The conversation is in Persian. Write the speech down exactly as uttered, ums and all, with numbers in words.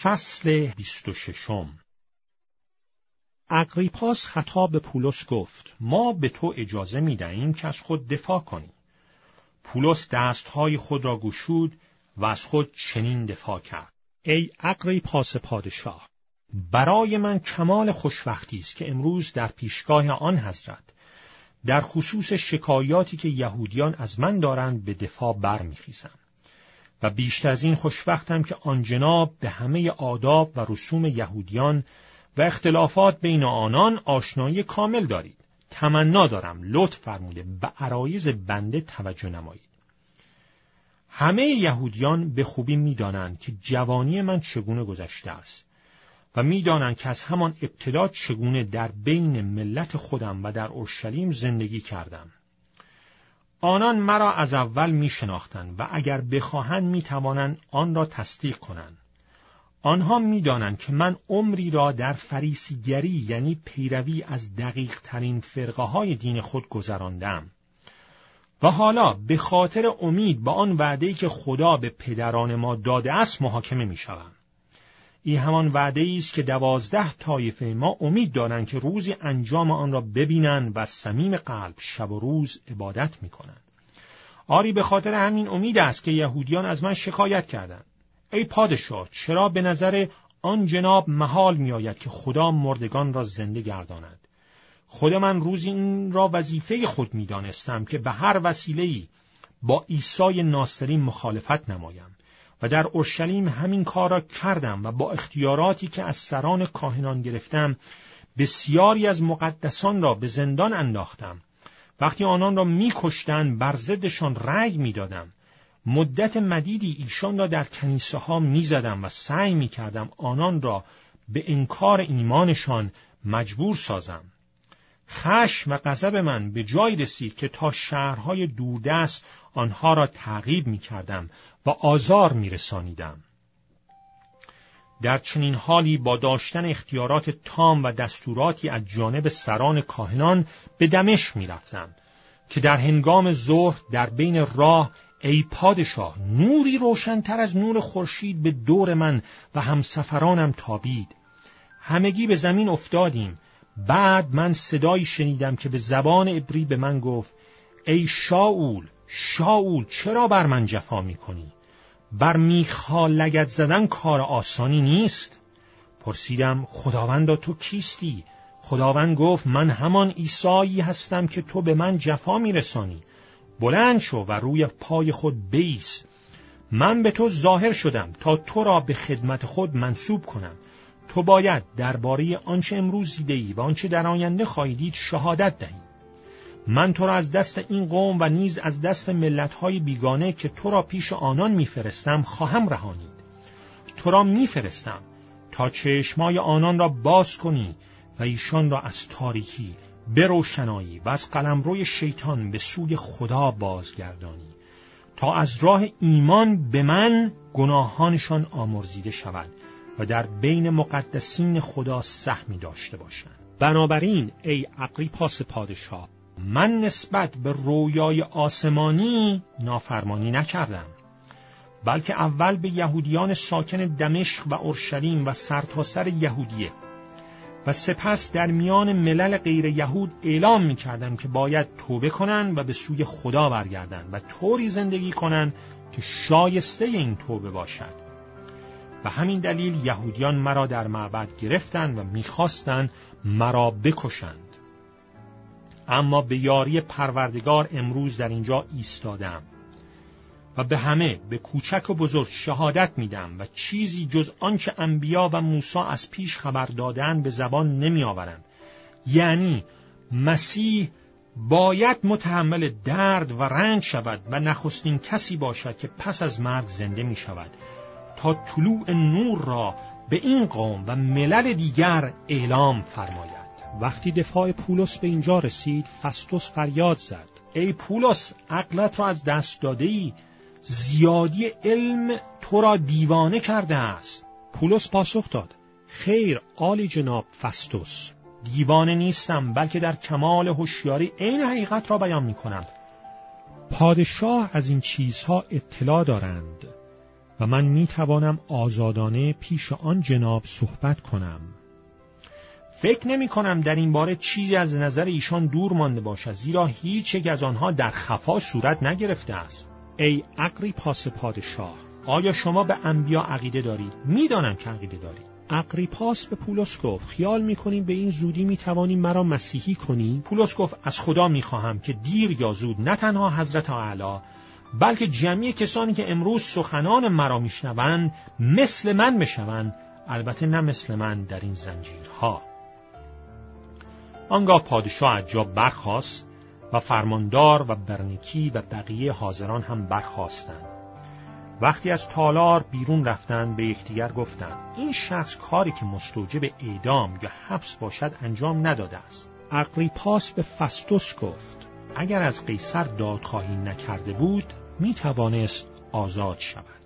فصل بیست و ششم. اگریپاس خطاب به پولس گفت: ما به تو اجازه می دهیم که از خود دفاع کنی. پولس دستهای خود را گشود و از خود چنین دفاع کرد: ای اگریپاس پادشاه، برای من کمال خوشبختی است که امروز در پیشگاه آن حضرت در خصوص شکایاتی که یهودیان از من دارند به دفاع برمیخیزم. و بیشتر از این خوشبختم که آن جناب به همه آداب و رسوم یهودیان و اختلافات بین آنان آشنایی کامل دارید. تمنا دارم لطف فرموده به عرایض بنده توجه نمایید. همه یهودیان به خوبی می‌دانند که جوانی من چگونه گذشته است و می‌دانند که از همان ابتدا چگونه در بین ملت خودم و در اورشلیم زندگی کردم. آنان مرا از اول می شناختند و اگر بخواهند می توانند آن را تصدیق کنند. آنها می دانند که من عمری را در فریسیگری یعنی پیروی از دقیق ترین فرقه های دین خود گذراندم. و حالا به خاطر امید به آن وعده‌ای که خدا به پدران ما داده است محاکمه می شوم. این همان وعده‌ای است که دوازده طایفه ما امید دارند که روزی انجام آن را ببینند و صمیم قلب شب و روز عبادت می‌کنند. آری به خاطر همین امید است که یهودیان از من شکایت کردند: ای پادشاه، چرا به نظر آن جناب محال می‌آید که خدا مردگان را زنده گرداند؟ خود من روزی این را وظیفه خود می‌دانستم که به هر وسیله‌ای با عیسی ناصری مخالفت نمایم. و در اورشلیم همین کار را کردم و با اختیاراتی که از سران کاهنان گرفتم بسیاری از مقدسان را به زندان انداختم. وقتی آنان را می‌کشتند بر ضدشان رأی می‌دادم. مدت مدیدی ایشان را در کنیسه ها می‌زدم و سعی می‌کردم آنان را به انکار ایمانشان مجبور سازم. خشم و غضب من به جای رسید که تا شهرهای دوردست آنها را تعقیب می‌کردم و آزار می‌رسانیدم. در چنین حالی با داشتن اختیارات تام و دستوراتی از جانب سران کاهنان به دمشق می‌رفتم که در هنگام ظهر در بین راه ای پادشاه نوری روشن‌تر از نور خورشید به دور من و همسفرانم تابید. همگی به زمین افتادیم. بعد من صدایی شنیدم که به زبان عبری به من گفت: ای شاول، شاول، چرا بر من جفا می‌کنی؟ بر میخها لگد زدن کار آسانی نیست. پرسیدم: خداوندا تو کیستی؟ خداوند گفت: من همان عیسایی هستم که تو به من جفا میرسانی. بلند شو و روی پای خود بایست. من به تو ظاهر شدم تا تو را به خدمت خود منسوب کنم. تو باید درباره آنچه امروز دیدی و آنچه در آینده خواهی دید شهادت دهی. من تو را از دست این قوم و نیز از دست ملت‌های بیگانه که تو را پیش آنان می‌فرستم خواهم رهانید. تو را می‌فرستم تا چشمای آنان را باز کنی و ایشان را از تاریکی به روشنایی و از قلمروی شیطان به سوی خدا بازگردانی، تا از راه ایمان به من گناهانشان آمرزیده شود و در بین مقدسین خدا سهمی داشته باشند. بنابراین ای اگریپاس پادشاه، من نسبت به رویای آسمانی نافرمانی نکردم، بلکه اول به یهودیان ساکن دمشق و اورشلیم و سرتاسر یهودیه و سپس در میان ملل غیر یهود اعلام می کردم که باید توبه کنند و به سوی خدا برگردند و طوری زندگی کنند که شایسته این توبه باشد. و همین دلیل یهودیان مرا در معبد گرفتند و می‌خواستند مرا بکشند. اما به یاری پروردگار امروز در اینجا ایستادم و به همه به کوچک و بزرگ شهادت میدم و چیزی جز آنچه انبیا و موسی از پیش خبر دادند به زبان نمی آورم. یعنی مسیح باید متحمل درد و رنج شود و نخستین کسی باشد که پس از مرگ زنده می شود تا طلوع نور را به این قوم و ملل دیگر اعلام فرماید. وقتی دفاع پولس به اینجا رسید، فستوس فریاد زد: ای پولس، عقلت را از دست داده ای، زیادی علم تو را دیوانه کرده است. پولس پاسخ داد: خیر عالی جناب فستوس، دیوانه نیستم، بلکه در کمال هوشیاری عین حقیقت را بیان می کنم. پادشاه از این چیزها اطلاع دارند و من می توانم آزادانه پیش آن جناب صحبت کنم. فکر نمی کنم در این باره چیزی از نظر ایشان دور مانده باشد، زیرا هیچ یک از آنها در خفا صورت نگرفته است. ای اغریپاس پادشاه، آیا شما به انبیا عقیده دارید؟ می دانم که عقیده دارید. اغریپاس به پولس گفت خیال می‌کنیم به این زودی می‌توانیم مرا مسیحی کنی؟ پولس گفت از خدا می‌خواهم که دیر یا زود نه تنها حضرت اعلی بلکه جمعی کسانی که امروز سخنان مرا میشنوند مثل من بشوند، البته نه مثل من در این زنجیرها. آنگاه پادشاه از جا برخاست و فرماندار و برنیکی و بقیه حاضران هم برخاستند. وقتی از تالار بیرون رفتند به یکدیگر گفتند این شخص کاری که مستوجب اعدام یا حبس باشد انجام نداده است. اغریپاس به فستوس گفت اگر از قیصر دادخواهی نکرده بود می توانست آزاد شود.